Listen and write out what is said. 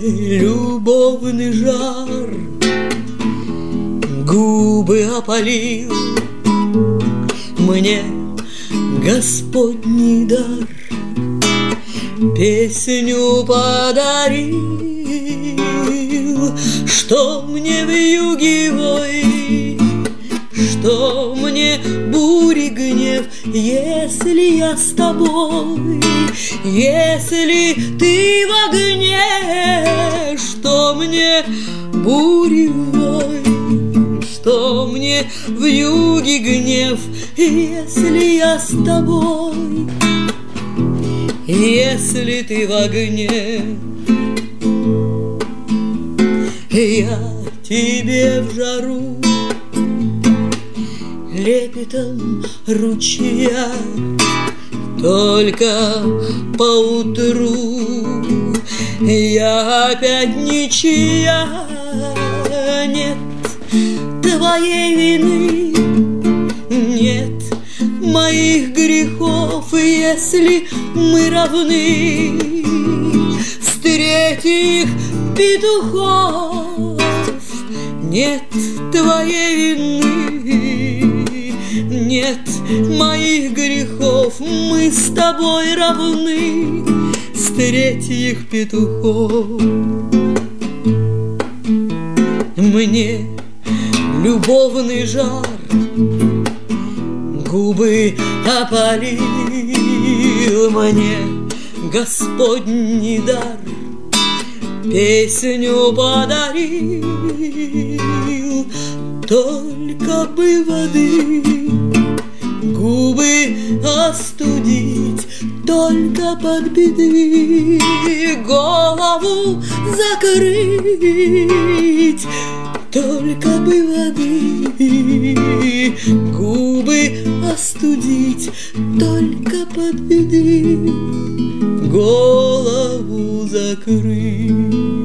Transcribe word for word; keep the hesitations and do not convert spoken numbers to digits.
любовный жар губы опалил мне Господний дар, песню подарил, что мне вьюгивой, что мне бури гнев, если я с тобой, если ты в огне, что мне бури вой, что мне вьюги гнев, если я с тобой, если ты в огне. Я тебе в жару лепетом ручья, только поутру я опять ничья. Нет твоей вины, нет моих грехов, если мы равны с третьих петухов. Нет твоей вины, нет моих грехов, мы с тобой равны с третьих петухов. Мне любовный жар губы опалил, мне Господний дар песню подарил, только бы воды губы остудить, только под беды голову закрыть, только бы воды губы остудить, только под беды голову закрыть.